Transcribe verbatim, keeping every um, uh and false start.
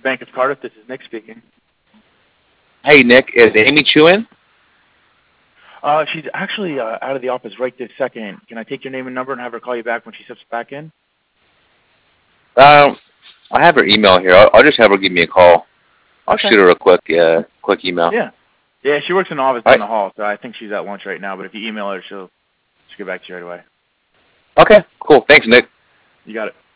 Bank of Cardiff. This is Nick speaking. Hey, Nick, is Amy Chu in? Uh, she's actually uh, out of the office right this second. Can I take your name and number and have her call you back when she steps back in? Um, I have her email here. I'll, I'll just have her give me a call. I'll Okay. shoot her a quick, uh, quick email. Yeah. Yeah, she works in the office All down right. the hall, so I think she's at lunch right now. But if you email her, she'll she'll get back to you right away. Okay, cool. Thanks, Nick. You got it.